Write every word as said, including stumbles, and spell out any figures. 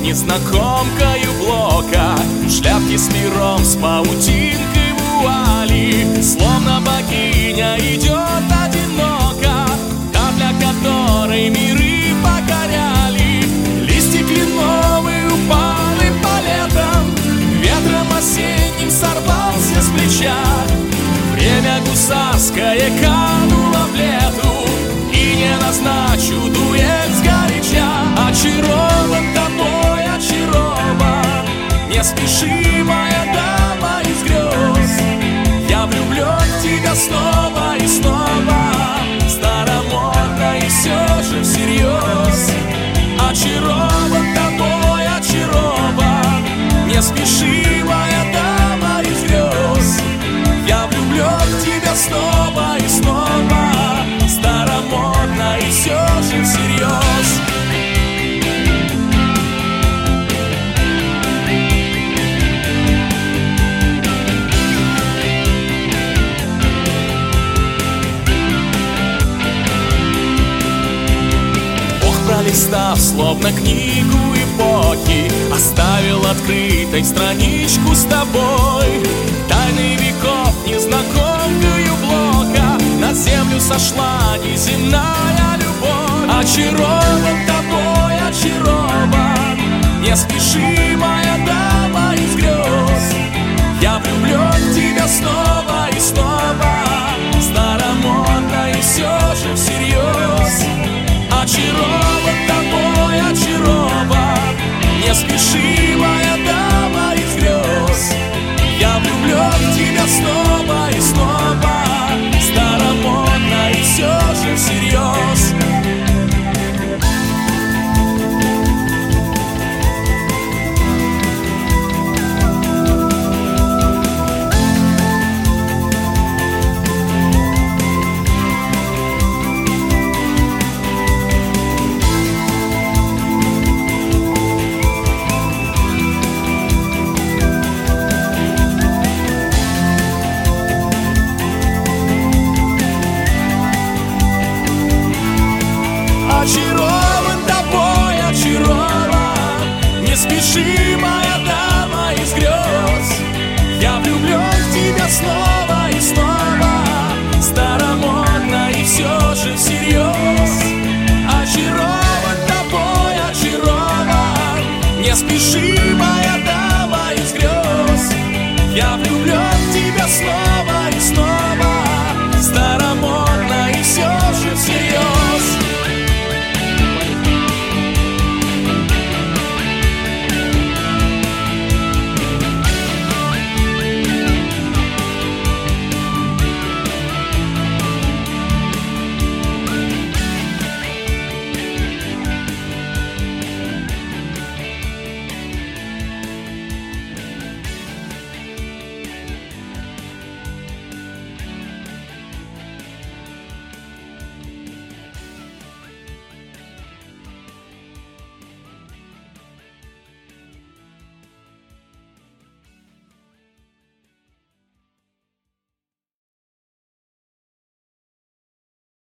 незнакомкою блока, в шляпке с пером, с паутинкой вуали. Словно богиня идет одиноко, та, для которой миры покоряли. Листья кленовые упали по летам, ветром осенним сорвался с плеча. Время гусарское кануло в лету, и не назначу дуэт сгоряча. Очарован тобой, очарован, не спеши, моя дама из грез. Я влюблен в тебя снова и снова, старомодно и все же всерьез. Очарован тобой, очарован, не спеши, моя дама из грез. Я влюблен в тебя снова и снова, старомодно и все же всерьез. Пролистав, словно книгу эпохи, оставил открытой страничку с тобой. Тайны веков незнакомкою блока, на землю сошла неземная любовь. Очарован тобой, очарован, не спеши,